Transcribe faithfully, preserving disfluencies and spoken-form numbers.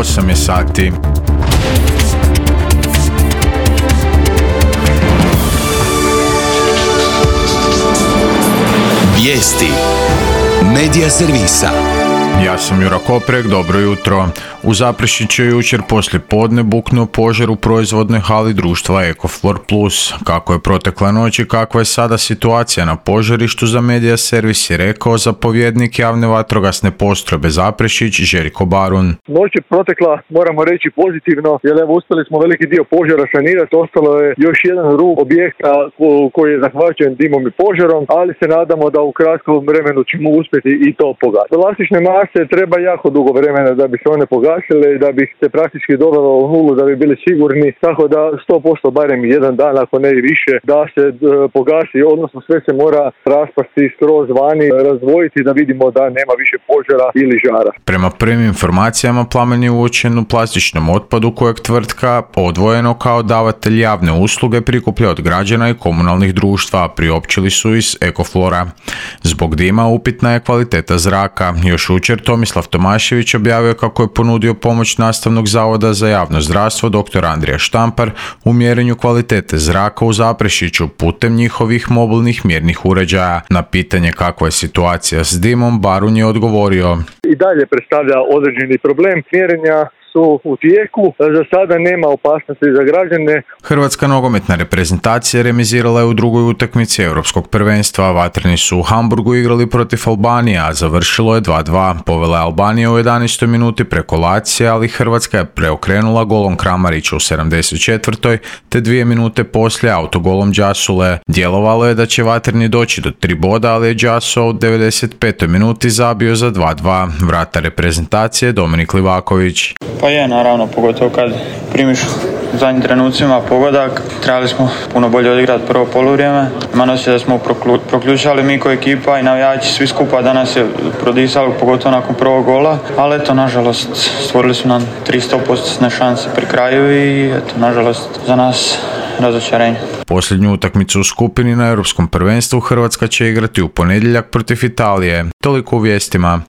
osam je sati. Vijesti Medija servisa. Ja sam Jura Koprek, dobro jutro. U Zaprešiću je jučer poslije podne buknuo požar u proizvodnoj hali društva Ecoflor Plus. Kako je protekla noć i kakva je sada situacija na požarištu, za Medija servis je rekao zapovjednik javne vatrogasne postrojbe Zaprešić Željko Barun. Noć je protekla, moramo reći, pozitivno, jer evo uspjeli smo veliki dio požara sanirati, ostalo je još jedan rub objekta koji je zahvaćen dimom i požarom, ali se nadamo da u kratkom vremenu ćemo uspjeti i to pogasiti. Plastične mase treba jako dugo vremena da bi se one pogasile i da bi se praktički dovelo u nulu, da bi bili sigurni, tako da sto posto barem jedan dan, ako ne i više, da se e, pogasi, odnosno sve se mora raspasti skroz vani, razdvojiti da vidimo da nema više požara ili žara. Prema prvim informacijama, plamen je uočen u plastičnom otpadu kojeg tvrtka odvojeno kao davatelj javne usluge prikuplja od građana i komunalnih društva, priopćili su iz Ecoflora. Zbog dima upitna je kvaliteta zraka. Još jučer Tomislav Tomašević objavio kako je ponudio pomoć Nastavnog zavoda za javno zdravstvo dr. Andrija Štampar u mjerenju kvalitete zraka u Zaprešiću putem njihovih mobilnih mjernih uređaja. Na pitanje kakva je situacija s dimom, Barun je odgovorio: I dalje predstavlja određeni problem. Mjerenja su u tijeku, za sada nema opasnosti za građane. Hrvatska nogometna reprezentacija remizirala je u drugoj utakmici Europskog prvenstva. Vatreni su u Hamburgu igrali protiv Albanije, a završilo je dva dva. Povela je Albanija u jedanaestoj minuti preko Lacija, ali Hrvatska je preokrenula golom Kramarića u sedamdeset četvrtoj te dvije minute poslije autogolom Đasule. Djelovalo je da će Vatreni doći do tri boda, ali je Đaso u devedeset petoj minuti zabio za dva dva. Vratar reprezentacije Dominik Livaković. Pa je, naravno, pogotovo kad primiš u zadnjim trenucima pogodak. Trebali smo puno bolje odigrati prvo poluvrijeme. Imam osjećaj da smo proključali mi ko ekipa i navijači svi skupa danas je prodisali, pogotovo nakon prvog gola. Ali eto, nažalost, stvorili su nam tri sto posto šanse pri kraju i eto, nažalost, za nas razočarenje. Posljednju utakmicu u skupini na Europskom prvenstvu Hrvatska će igrati u ponedjeljak protiv Italije. Toliko u vijestima.